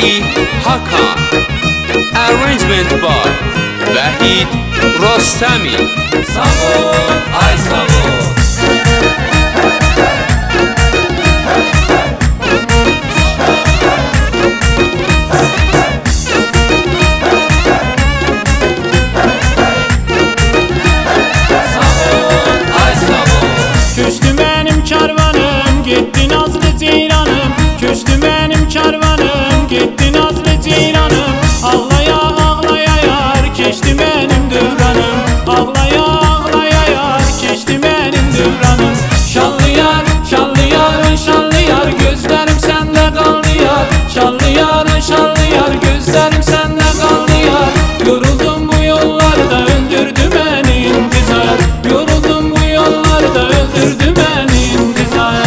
Ali Hakan. Arrangement by Vahid Rostami. Sağ ol, ay sağ ol. Köçtü benim kervanım, gitti nazlı ceyranım. Köçtü benim kervanım, gitti nazlı ceyranım. Ağlaya ağlaya yar, keçti benim dövranım. Ağlaya ağlaya yar, keçti benim dövranım. Şanlı yar, şanlı yar, şanlı yar, gözlerim sende kaldı yar. Şanlı yar, şanlı yar, gözlerim sende kaldı yar. Yoruldum bu yollarda, öldürdü beni intizar. Yoruldum bu yollarda, öldürdü beni intizar.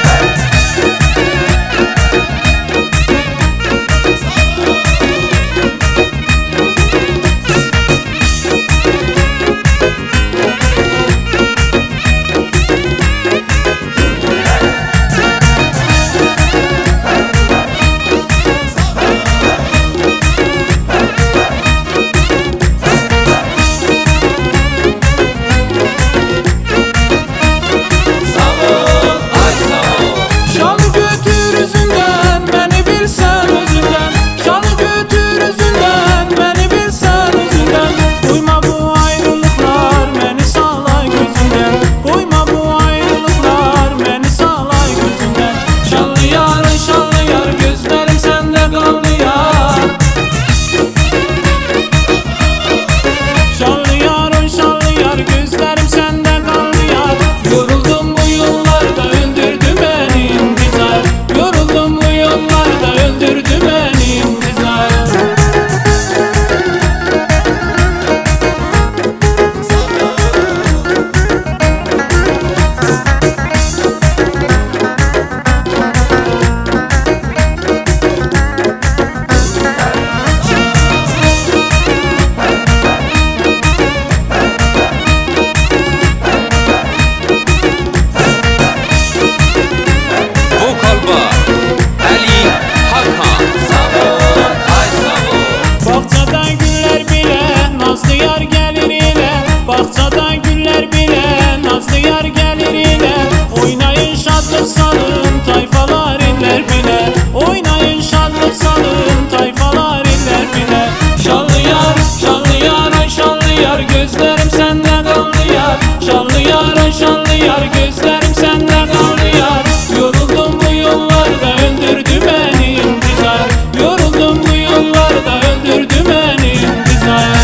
Bahçada güller bile nazlı yar gelir ile. Oynayın şadlık salın tayfalar iller bile. Oynayın şadlık salın tayfalar iller bile. Şanlı yar, şanlı yar, ay şanlı yar, gözlerim sende kaldı yar. Şanlı yar, ay şanlı yar, gözlerim sende kaldı yar. Yoruldum bu yollarda, öldürdü beni intizar. Yoruldum bu yollarda, öldürdü beni intizar.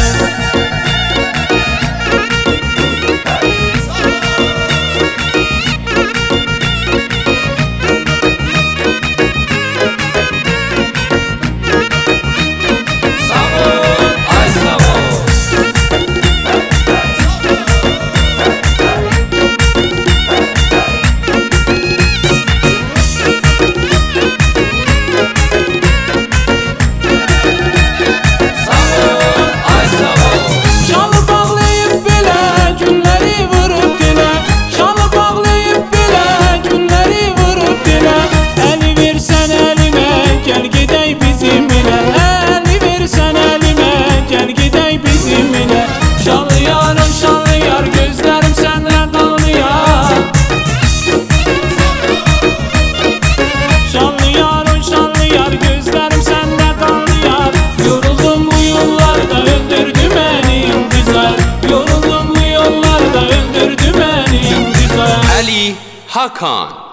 Ali Hakan.